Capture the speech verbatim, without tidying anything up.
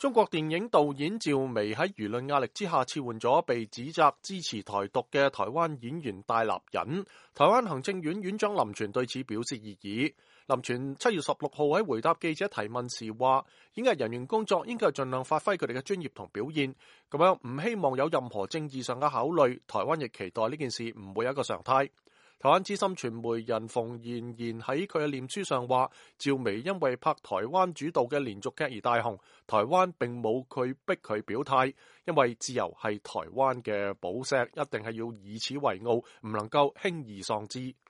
中國電影導演趙薇喺輿論壓力之下撤換咗被指責支持台獨嘅台灣演員戴立忍。台灣行政院院長林全對此表示異議。林全七月十六號喺回答記者提問時話，演藝人員工作應該係盡量發揮佢哋嘅專業同表現，咁樣唔希望有任何政治上嘅考慮。台灣亦期待呢件事唔會有一個常態。台灣資深傳媒人馮妍妍喺佢嘅臉書上話，趙薇因為拍台灣主導嘅連續劇而大紅，台灣並冇佢逼佢表態，因為自由係台灣嘅寶石，一定係要以此為傲，唔能夠輕易喪之。